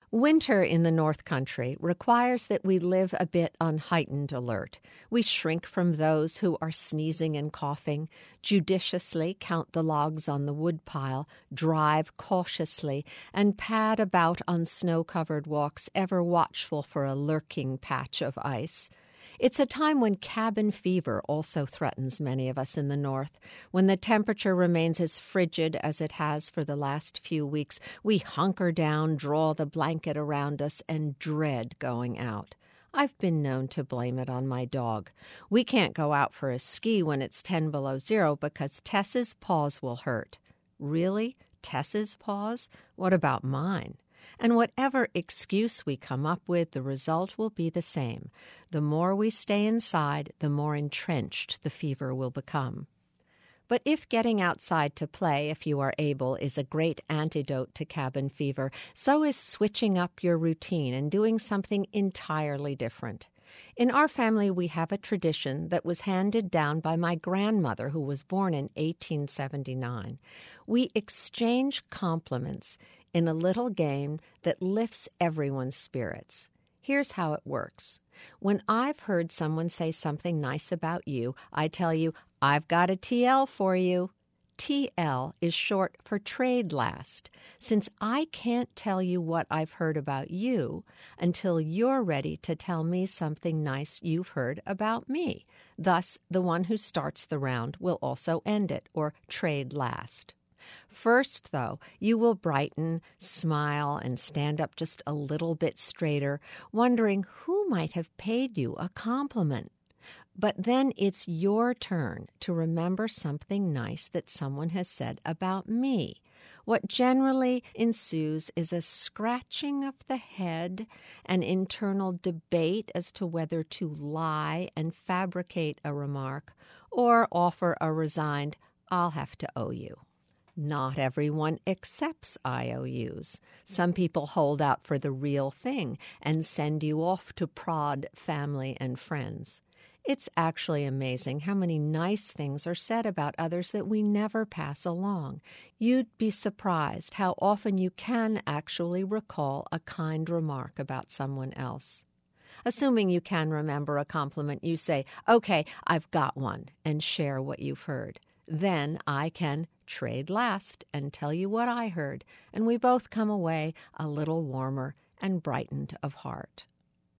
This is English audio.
Winter in the North Country requires that we live a bit on heightened alert. We shrink from those who are sneezing and coughing, judiciously count the logs on the woodpile, drive cautiously, and pad about on snow-covered walks, ever watchful for a lurking patch of ice. It's a time when cabin fever also threatens many of us in the north. When the temperature remains as frigid as it has for the last few weeks, we hunker down, draw the blanket around us, and dread going out. I've been known to blame it on my dog. We can't go out for a ski when it's 10 below zero because Tess's paws will hurt. Really? Tess's paws? What about mine? And whatever excuse we come up with, the result will be the same. The more we stay inside, the more entrenched the fever will become. But if getting outside to play, if you are able, is a great antidote to cabin fever, so is switching up your routine and doing something entirely different. In our family, we have a tradition that was handed down by my grandmother, who was born in 1879. We exchange compliments in a little game that lifts everyone's spirits. Here's how it works. When I've heard someone say something nice about you, I tell you, I've got a TL for you. TL is short for trade last, since I can't tell you what I've heard about you until you're ready to tell me something nice you've heard about me. Thus, the one who starts the round will also end it, or trade last. First, though, you will brighten, smile, and stand up just a little bit straighter, wondering who might have paid you a compliment. But then it's your turn to remember something nice that someone has said about me. What generally ensues is a scratching of the head, an internal debate as to whether to lie and fabricate a remark, or offer a resigned, "I'll have to owe you." Not everyone accepts IOUs. Some people hold out for the real thing and send you off to prod family and friends. It's actually amazing how many nice things are said about others that we never pass along. You'd be surprised how often you can actually recall a kind remark about someone else. Assuming you can remember a compliment, you say, "Okay, I've got one," and share what you've heard. Then I can trade last and tell you what I heard, and we both come away a little warmer and brightened of heart.